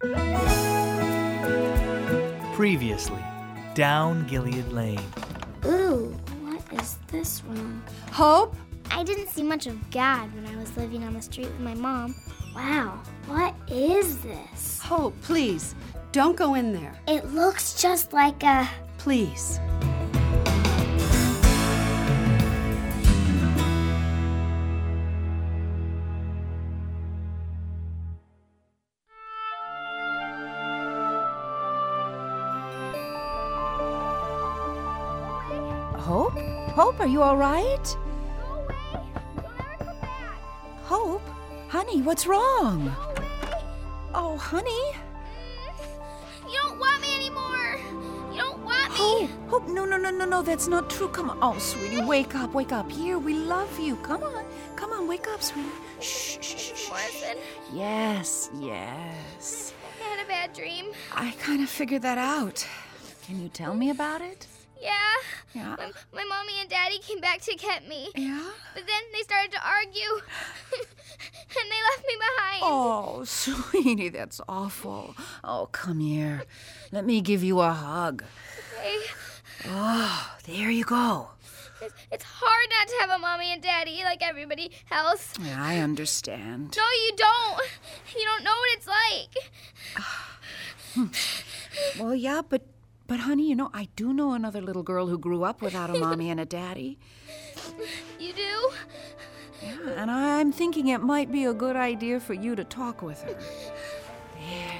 Previously, down Gilead Lane. Ooh, what is this room? Hope? I didn't see much of God when I was living on the street with my mom. Wow, what is this? Hope, please, don't go in there. It looks just like a... Please. Hope? Hope, are you all right? Go away! Don't ever come back! Hope? Honey, what's wrong? Go away! Oh, honey? You don't want me anymore! You don't want me! Hope, no, that's not true. Come on. Oh, sweetie, wake up. Here, we love you. Come on, wake up, sweetie. Shh. Morrison, Yes. I had a bad dream. I kind of figured that out. Can you tell me about it? Yeah. My mommy and daddy came back to get me. Yeah? But then they started to argue. And they left me behind. Oh, sweetie, that's awful. Oh, come here. Let me give you a hug. Okay. Oh, there you go. It's hard not to have a mommy and daddy like everybody else. Yeah, I understand. No, you don't. You don't know what it's like. Well, yeah, but honey, I do know another little girl who grew up without a mommy and a daddy. You do? Yeah, and I'm thinking it might be a good idea for you to talk with her. There.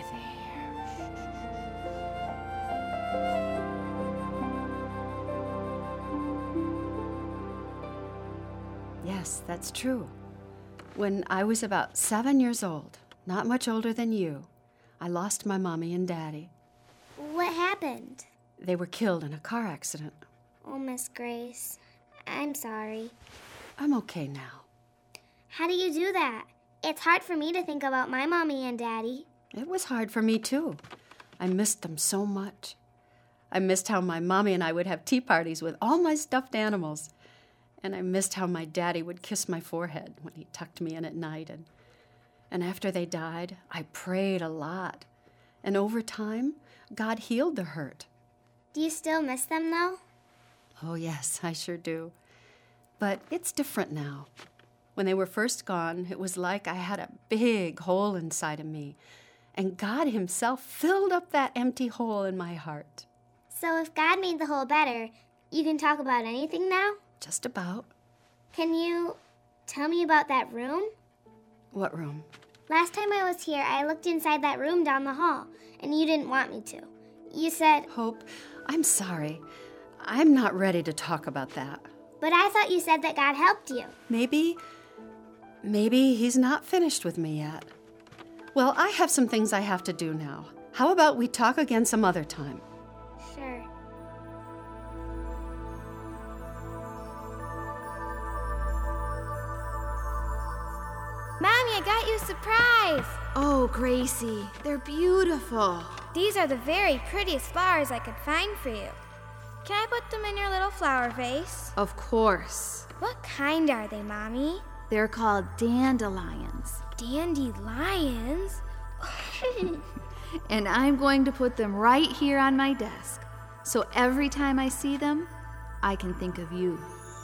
Yes, that's true. When I was about 7 years old, not much older than you, I lost my mommy and daddy. What happened? They were killed in a car accident. Oh, Miss Grace, I'm sorry. I'm okay now. How do you do that? It's hard for me to think about my mommy and daddy. It was hard for me, too. I missed them so much. I missed how my mommy and I would have tea parties with all my stuffed animals. And I missed how my daddy would kiss my forehead when he tucked me in at night. And after they died, I prayed a lot. And over time, God healed the hurt. Do you still miss them, though? Oh, yes, I sure do. But it's different now. When they were first gone, it was like I had a big hole inside of me. And God himself filled up that empty hole in my heart. So if God made the hole better, you can talk about anything now? Just about. Can you tell me about that room? What room? Last time I was here, I looked inside that room down the hall, and you didn't want me to. You said... Hope, I'm sorry. I'm not ready to talk about that. But I thought you said that God helped you. Maybe he's not finished with me yet. Well, I have some things I have to do now. How about we talk again some other time? Sure. Mommy, I got you a surprise. Oh, Gracie, they're beautiful. These are the very prettiest flowers I could find for you. Can I put them in your little flower vase? Of course. What kind are they, Mommy? They're called dandelions. Dandelions? And I'm going to put them right here on my desk. So every time I see them, I can think of you.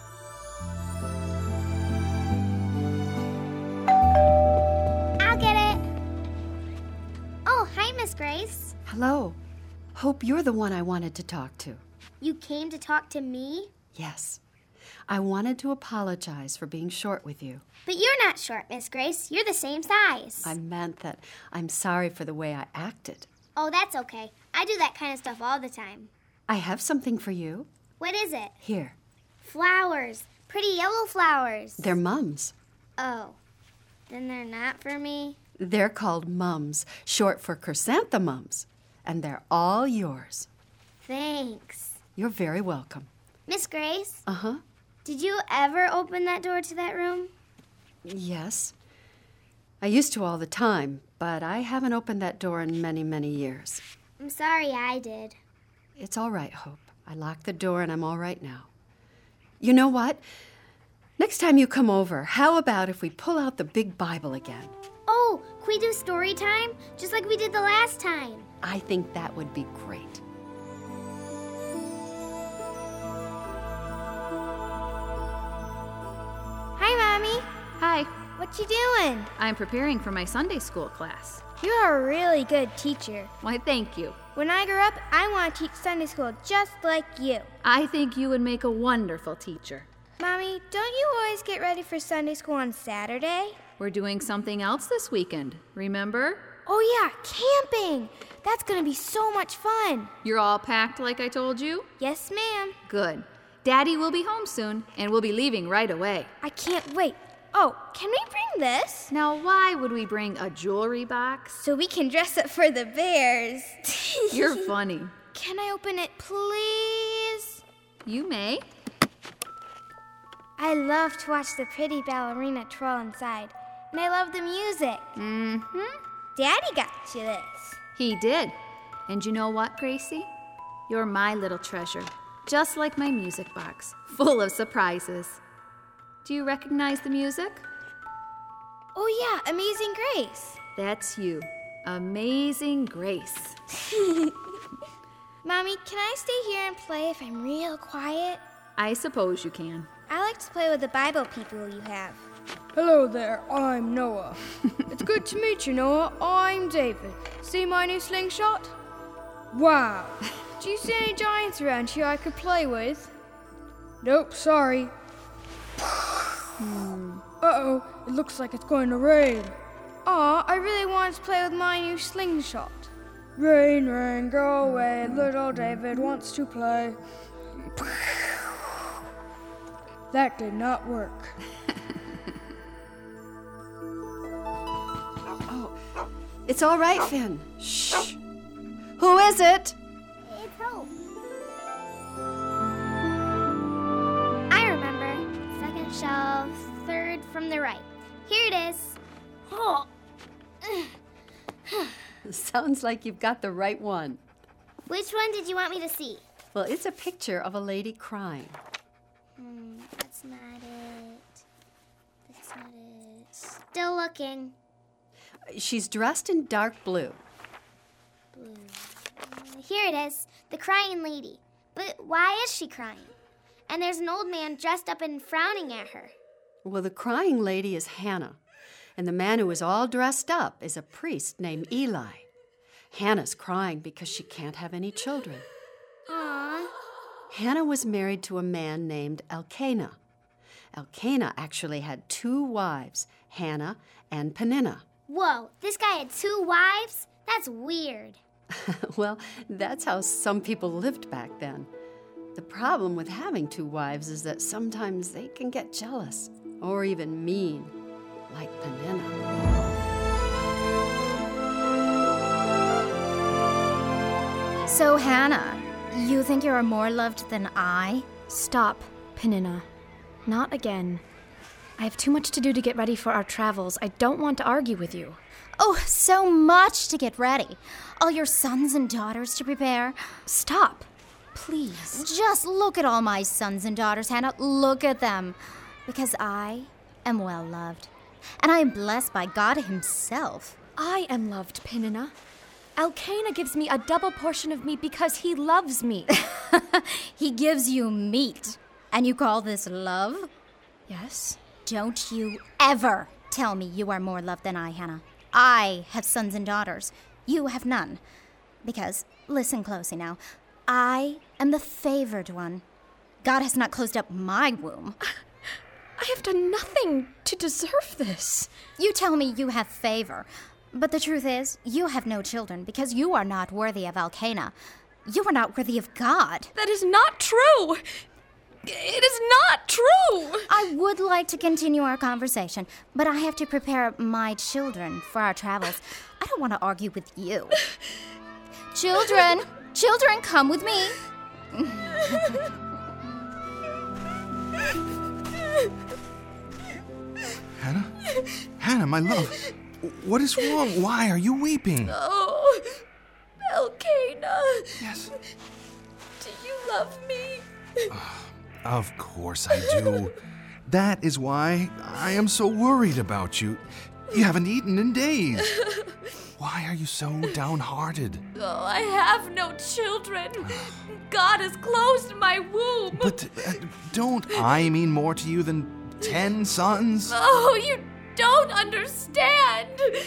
I'll get it. Oh, hi, Miss Grace. Hello. Hope you're the one I wanted to talk to. You came to talk to me? Yes. I wanted to apologize for being short with you. But you're not short, Miss Grace. You're the same size. I meant that I'm sorry for the way I acted. Oh, that's okay. I do that kind of stuff all the time. I have something for you. What is it? Here. Flowers. Pretty yellow flowers. They're mums. Oh, then they're not for me? They're called mums, short for chrysanthemums. And they're all yours. Thanks. You're very welcome. Miss Grace? Uh-huh. Did you ever open that door to that room? Yes. I used to all the time, but I haven't opened that door in many, many years. I'm sorry I did. It's all right, Hope. I locked the door and I'm all right now. You know what? Next time you come over, how about if we pull out the big Bible again? Oh, we do story time, just like we did the last time? I think that would be great. Hi, Mommy. Hi, What you doing? I'm preparing for my Sunday school class. You're a really good teacher. Why, thank you. When I grow up, I want to teach Sunday school just like you. I think you would make a wonderful teacher. Mommy, don't you always get ready for Sunday school on Saturday? We're doing something else this weekend, remember? Oh yeah, camping! That's gonna be so much fun. You're all packed like I told you? Yes, ma'am. Good. Daddy will be home soon, and we'll be leaving right away. I can't wait. Oh, can we bring this? Now, why would we bring a jewelry box? So we can dress up for the bears. You're funny. Can I open it, please? You may. I love to watch the pretty ballerina twirl inside, and I love the music. Mm-hmm. Daddy got you this. He did. And you know what, Gracie? You're my little treasure, just like my music box, full of surprises. Do you recognize the music? Oh yeah, Amazing Grace. That's you. Amazing Grace. Mommy, can I stay here and play if I'm real quiet? I suppose you can. I like to play with the Bible people you have. Hello there, I'm Noah. It's good to meet you, Noah. I'm David. See my new slingshot? Wow. Do you see any giants around here I could play with? Nope, sorry. Uh-oh, it looks like it's going to rain. Aw, I really wanted to play with my new slingshot. Rain, rain, go away, little David wants to play. That did not work. It's all right, Finn. Shh. Who is it? It's Hope. I remember. Second shelf, third from the right. Here it is. Oh. Sounds like you've got the right one. Which one did you want me to see? Well, it's a picture of a lady crying. That's not it. That's not it. Still looking. She's dressed in dark blue. Here it is. The crying lady. But why is she crying? And there's an old man dressed up and frowning at her. Well, the crying lady is Hannah, and the man who is all dressed up is a priest named Eli. Hannah's crying because she can't have any children. Aww. Hannah was married to a man named Elkanah. Elkanah actually had 2 wives, Hannah and Peninnah. Whoa, this guy had 2 wives? That's weird. Well, that's how some people lived back then. The problem with having 2 wives is that sometimes they can get jealous or even mean, like Peninnah. So, Hannah, you think you're more loved than I? Stop, Peninnah. Not again. I have too much to do to get ready for our travels. I don't want to argue with you. Oh, so much to get ready. All your sons and daughters to prepare. Stop, please. Just look at all my sons and daughters, Hannah. Look at them. Because I am well loved. And I am blessed by God Himself. I am loved, Peninnah. Elkanah gives me a double portion of meat because he loves me. He gives you meat. And you call this love? Yes? Don't you ever tell me you are more loved than I, Hannah. I have sons and daughters. You have none. Because, listen closely now, I am the favored one. God has not closed up my womb. I have done nothing to deserve this. You tell me you have favor. But the truth is, you have no children because you are not worthy of Elkanah. You are not worthy of God. That is not true. It is not true. I would like to continue our conversation, but I have to prepare my children for our travels. I don't want to argue with you. Children, come with me. Hannah, my love. What is wrong? Why are you weeping? Oh, Elkanah. Yes. Do you love me? Of course I do. That is why I am so worried about you. You haven't eaten in days. Why are you so downhearted? Oh, I have no children. God has closed my womb. But don't I mean more to you than 10 sons? Oh, you don't understand.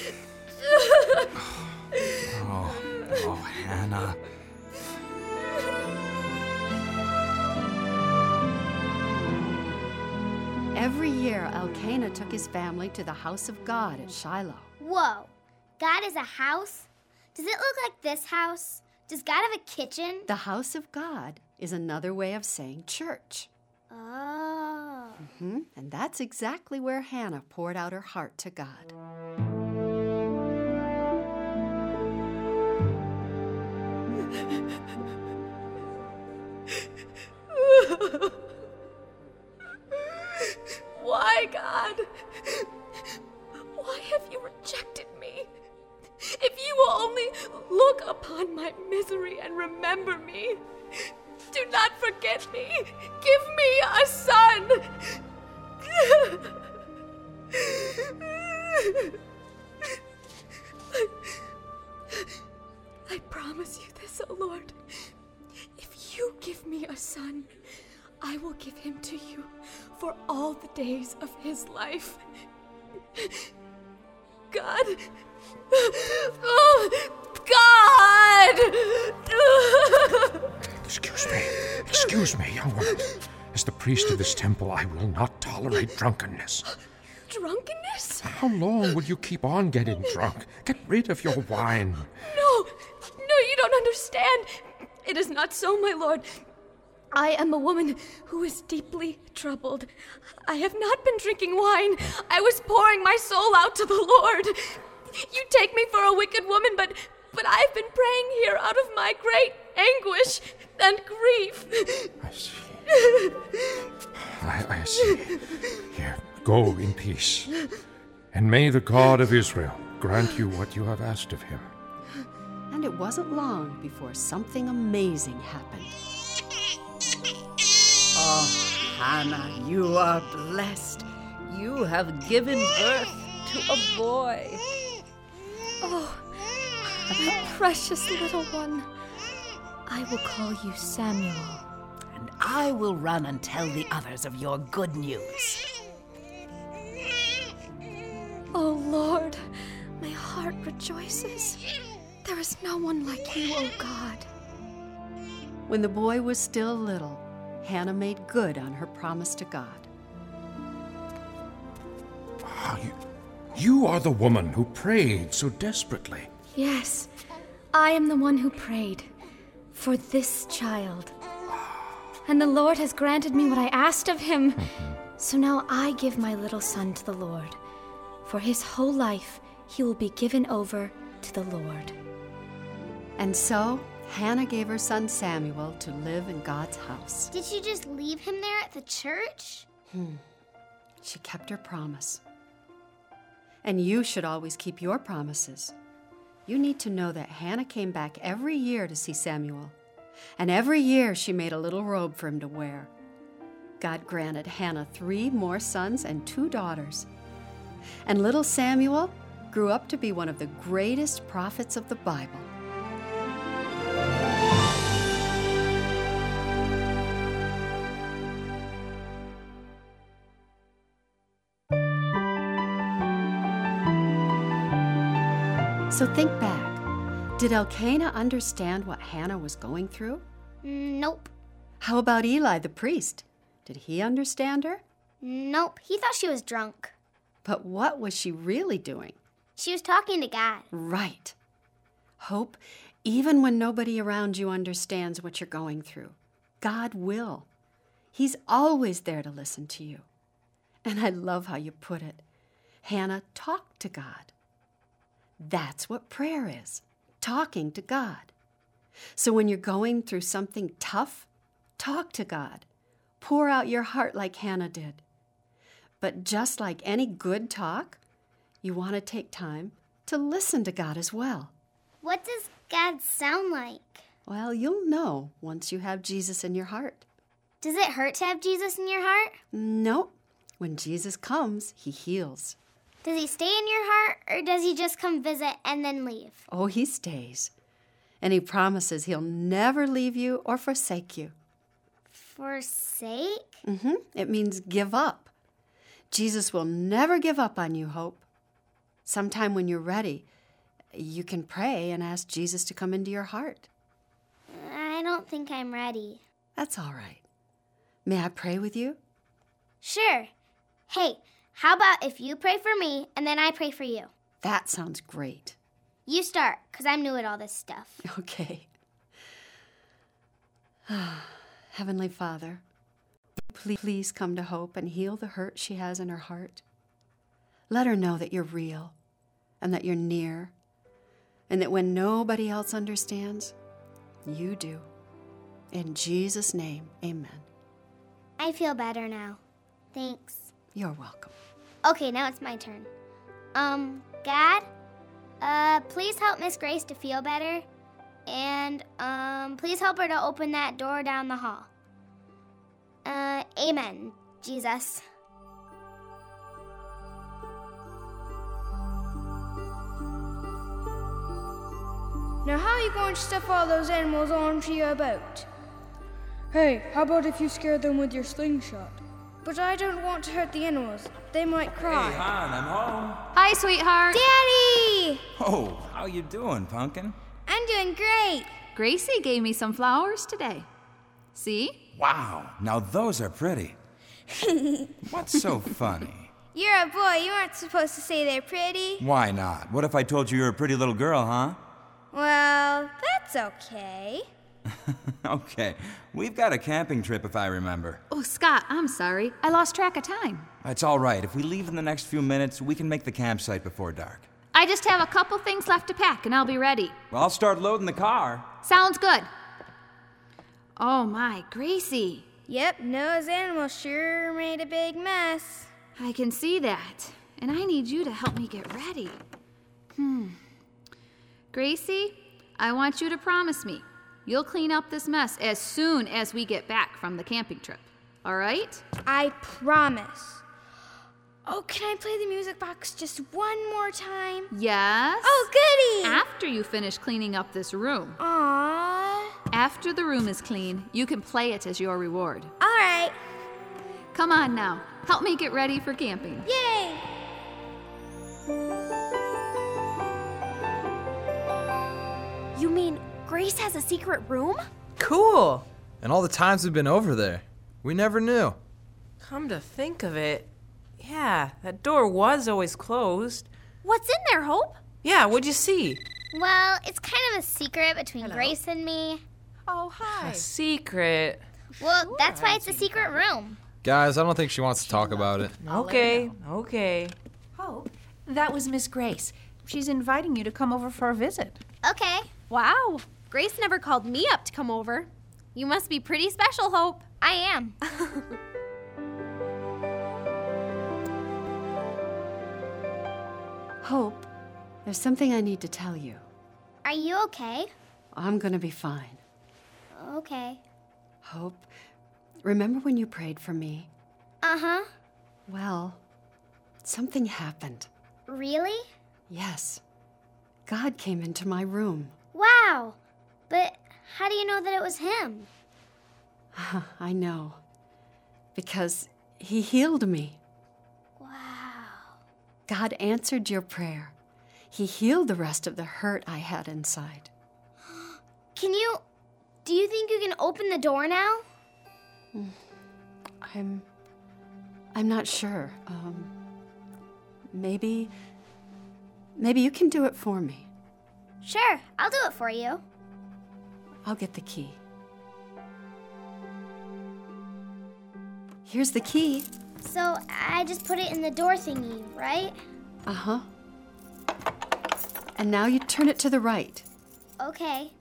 Oh, Hannah. Every year, Elkanah took his family to the house of God at Shiloh. Whoa, God is a house? Does it look like this house? Does God have a kitchen? The house of God is another way of saying church. Oh. And that's exactly where Hannah poured out her heart to God. Why, God? Why have you rejected me? If you will only look upon my misery and remember me, do not forget me. Give me a son. I promise you this, O Lord. If you give me a son, I will give him to you for all the days of his life. God. Oh, God! Excuse me, young woman. As the priest of this temple, I will not tolerate drunkenness. Drunkenness? How long will you keep on getting drunk? Get rid of your wine. No, you don't understand. It is not so, my lord. I am a woman who is deeply troubled. I have not been drinking wine. I was pouring my soul out to the Lord. You take me for a wicked woman, but I've been praying here out of my great anguish and grief. I see. I see. Here, go in peace. And may the God of Israel grant you what you have asked of him. And it wasn't long before something amazing happened. Oh, Hannah, you are blessed. You have given birth to a boy. Oh, my precious little one. I will call you Samuel. And I will run and tell the others of your good news. Oh, Lord, my heart rejoices. There is no one like you, oh God. When the boy was still little, Hannah made good on her promise to God. You are the woman who prayed so desperately. Yes, I am the one who prayed for this child. And the Lord has granted me what I asked of him. So now I give my little son to the Lord. For his whole life, he will be given over to the Lord. And so, Hannah gave her son Samuel to live in God's house. Did she just leave him there at the church? She kept her promise. And you should always keep your promises. You need to know that Hannah came back every year to see Samuel. And every year she made a little robe for him to wear. God granted Hannah 3 more sons and 2 daughters. And little Samuel grew up to be one of the greatest prophets of the Bible. So think back. Did Elkanah understand what Hannah was going through? Nope. How about Eli the priest? Did he understand her? Nope. He thought she was drunk. But what was she really doing? She was talking to God. Right. Hope, even when nobody around you understands what you're going through, God will. He's always there to listen to you. And I love how you put it. Hannah talked to God. That's what prayer is, talking to God. So when you're going through something tough, talk to God. Pour out your heart like Hannah did. But just like any good talk, you want to take time to listen to God as well. What does God sound like? Well, you'll know once you have Jesus in your heart. Does it hurt to have Jesus in your heart? Nope. When Jesus comes, he heals. Does he stay in your heart, or does he just come visit and then leave? Oh, he stays. And he promises he'll never leave you or forsake you. Forsake? It means give up. Jesus will never give up on you, Hope. Sometime when you're ready, you can pray and ask Jesus to come into your heart. I don't think I'm ready. That's all right. May I pray with you? Sure. Hey, how about if you pray for me and then I pray for you? That sounds great. You start, because I'm new at all this stuff. Okay. Heavenly Father, please come to Hope and heal the hurt she has in her heart. Let her know that you're real and that you're near, and that when nobody else understands, you do. In Jesus' name, amen. I feel better now. Thanks. You're welcome. Okay, now it's my turn. God, please help Miss Grace to feel better. And, please help her to open that door down the hall. Amen, Jesus. Now how are you going to stuff all those animals onto your boat? Hey, how about if you scare them with your slingshot? But I don't want to hurt the animals. They might cry. Hey, hon, I'm home. Hi, sweetheart. Daddy! Oh, how you doing, Pumpkin? I'm doing great. Gracie gave me some flowers today. See? Wow, now those are pretty. What's so funny? You're a boy. You aren't supposed to say they're pretty. Why not? What if I told you you're a pretty little girl, huh? Well, that's okay. Okay, we've got a camping trip if I remember. Oh, Scott, I'm sorry. I lost track of time. It's all right. If we leave in the next few minutes, we can make the campsite before dark. I just have a couple things left to pack and I'll be ready. Well, I'll start loading the car. Sounds good. Oh my, Gracie. Yep, Noah's animals sure made a big mess. I can see that. And I need you to help me get ready. Gracie, I want you to promise me you'll clean up this mess as soon as we get back from the camping trip. All right? I promise. Oh, can I play the music box just one more time? Yes. Oh, goody! After you finish cleaning up this room. Aww. After the room is clean, you can play it as your reward. All right. Come on now. Help me get ready for camping. Yay! You mean Grace has a secret room? Cool! And all the times we've been over there. We never knew. Come to think of it, yeah, that door was always closed. What's in there, Hope? Yeah, what'd you see? Well, it's kind of a secret between Grace and me. Oh, hi. A secret. Well, that's why it's a secret room. Guys, I don't think she wants to talk about it. Okay. Hope, that was Miss Grace. She's inviting you to come over for a visit. Okay. Wow. Grace never called me up to come over. You must be pretty special, Hope. I am. Hope, there's something I need to tell you. Are you okay? I'm gonna be fine. Okay. Hope, remember when you prayed for me? Uh-huh. Well, something happened. Really? Yes. God came into my room. Wow. But how do you know that it was him? I know. Because he healed me. Wow. God answered your prayer. He healed the rest of the hurt I had inside. Do you think you can open the door now? I'm not sure. Maybe you can do it for me. Sure, I'll do it for you. I'll get the key. Here's the key. So I just put it in the door thingy, right? Uh-huh. And now you turn it to the right. Okay.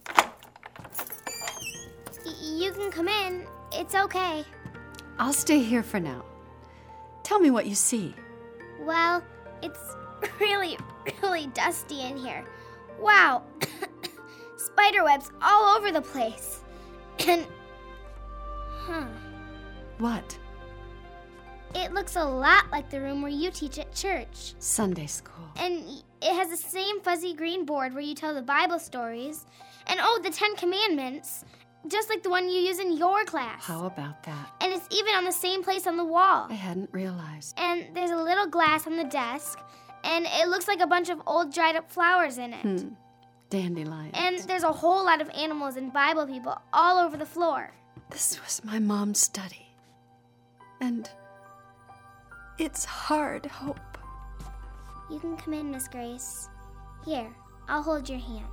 You can come in. It's okay. I'll stay here for now. Tell me what you see. Well, it's really, really dusty in here. Wow. Spider webs all over the place. And... What? It looks a lot like the room where you teach at church. Sunday school. And it has the same fuzzy green board where you tell the Bible stories. And the 10 Commandments, just like the one you use in your class. How about that? And it's even on the same place on the wall. I hadn't realized. And there's a little glass on the desk, and it looks like a bunch of old dried up flowers in it. Dandelions. And there's a whole lot of animals and Bible people all over the floor. This was my mom's study. And it's hard, Hope. You can come in, Miss Grace. Here, I'll hold your hand.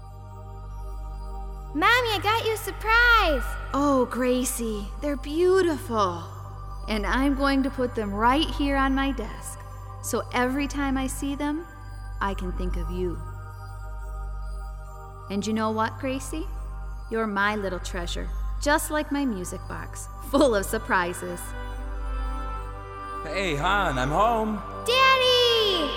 Mommy, I got you a surprise! Oh, Gracie, they're beautiful. And I'm going to put them right here on my desk. So every time I see them, I can think of you. And you know what, Gracie? You're my little treasure, just like my music box, full of surprises. Hey, hon, I'm home. Daddy!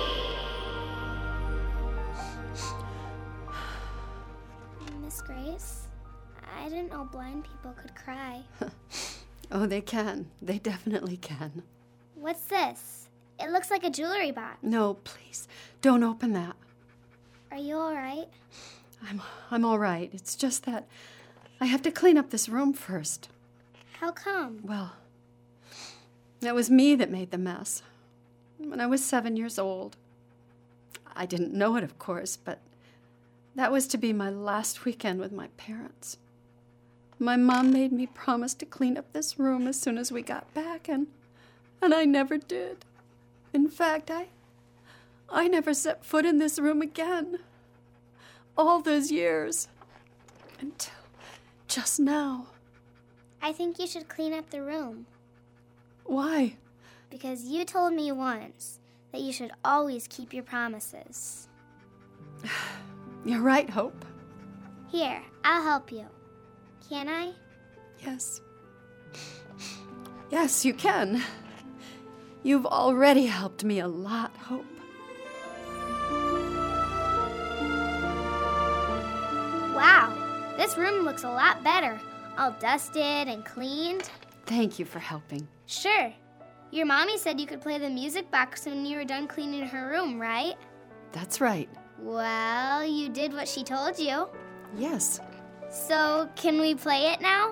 Miss Grace, I didn't know blind people could cry. Oh, they can. They definitely can. What's this? It looks like a jewelry box. No, please, don't open that. Are you all right? I'm all right. It's just that I have to clean up this room first. How come? Well, it was me that made the mess. When I was 7 years old. I didn't know it, of course, but that was to be my last weekend with my parents. My mom made me promise to clean up this room as soon as we got back, and I never did. In fact, I never set foot in this room again. All those years. Until just now. I think you should clean up the room. Why? Because you told me once that you should always keep your promises. You're right, Hope. Here, I'll help you. Can I? Yes. Yes, you can. You've already helped me a lot, Hope. Wow, this room looks a lot better. All dusted and cleaned. Thank you for helping. Sure. Your mommy said you could play the music box when you were done cleaning her room, right? That's right. Well, you did what she told you. Yes. So, can we play it now?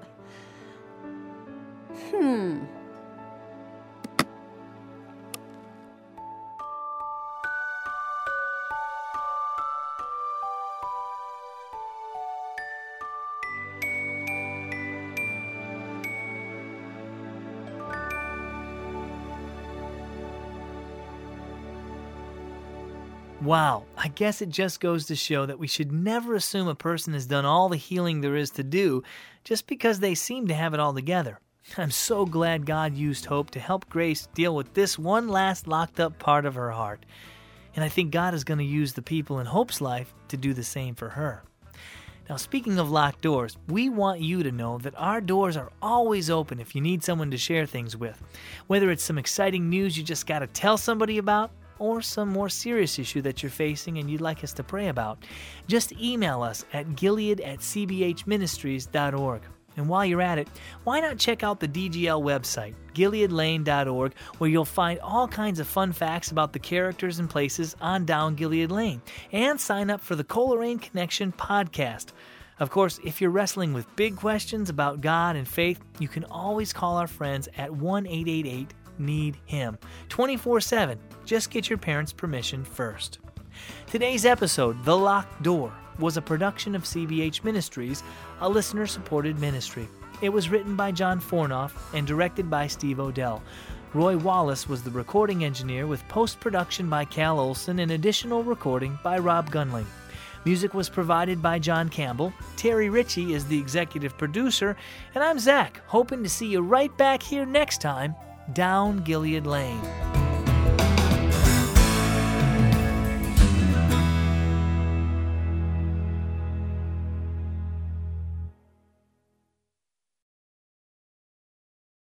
Wow, I guess it just goes to show that we should never assume a person has done all the healing there is to do just because they seem to have it all together. I'm so glad God used Hope to help Grace deal with this one last locked up part of her heart. And I think God is going to use the people in Hope's life to do the same for her. Now, speaking of locked doors, we want you to know that our doors are always open if you need someone to share things with. Whether it's some exciting news you just got to tell somebody about, or some more serious issue that you're facing and you'd like us to pray about, just email us at gilead@cbhministries.org. And while you're at it, why not check out the DGL website, gileadlane.org, where you'll find all kinds of fun facts about the characters and places on Down Gilead Lane, and sign up for the Coleraine Connection podcast. Of course, if you're wrestling with big questions about God and faith, you can always call our friends at 1-888-NEED-HIM, 24/7. Just get your parents' permission first. Today's episode, The Locked Door, was a production of CBH Ministries, a listener-supported ministry. It was written by John Fornoff and directed by Steve Odell. Roy Wallace was the recording engineer with post-production by Cal Olson and additional recording by Rob Gunling. Music was provided by John Campbell. Terry Ritchie is the executive producer, and I'm Zach, hoping to see you right back here next time, Down Gilead Lane.